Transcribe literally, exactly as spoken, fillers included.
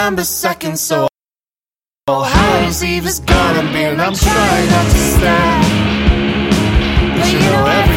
December second, so All Hallows Eve is gonna be, and I'm trying not to stare. But you know every